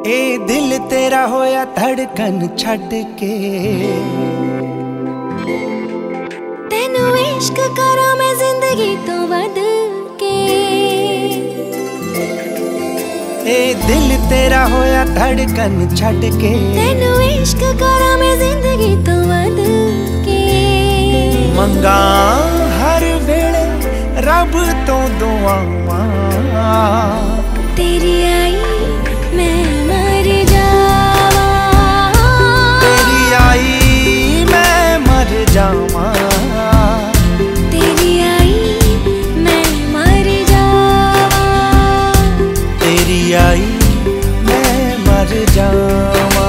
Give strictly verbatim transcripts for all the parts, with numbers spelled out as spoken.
ए दिल तेरा होया धड़कन छड़ के, तेनू इश्क करा मैं जिंदगी तो वध के। ए दिल तेरा होया धड़कन छड़ के, तेनू इश्क करा मैं जिंदगी तो वध के। मंगा हर वेले रब तो दुआवां, तेरी आई मैं मर जावां, तेरी आई मैं मर जावां, तेरी आई मैं मर जावां, तेरी आई मैं मर जावां।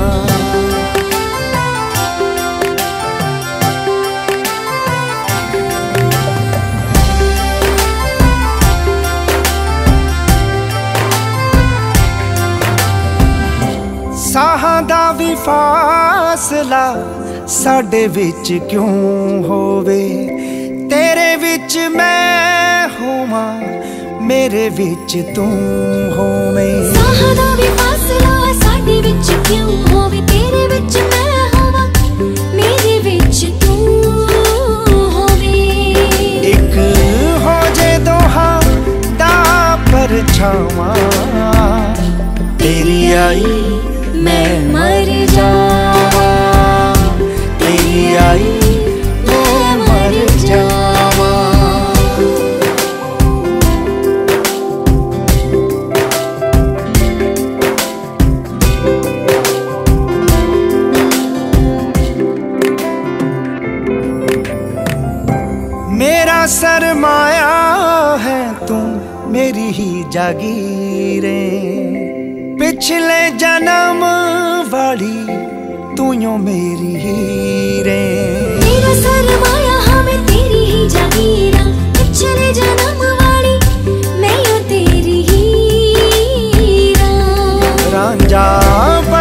साहां दा भी फासला साडे विच क्यों होवे, तेरे विच मैं होवां मेरे विच तू होवे। साहां दा भी फासला साडे विच क्यों होवे, तेरे विच मैं होवां मेरे विच तू होवे। एक हो जे दोहां दा परछावां, तेरी आई मैं मर जावां, तेरी आई मैं मर जावां। मेरा सरमाया है तू मेरी ही जागीरें, पिछले जन्म वाली तू यो मेरी हीरें। मेरा सरमाया हमें तेरी ही जागीरा, पिछले जन्म वाली मैं यो तेरी हीरा। रांझा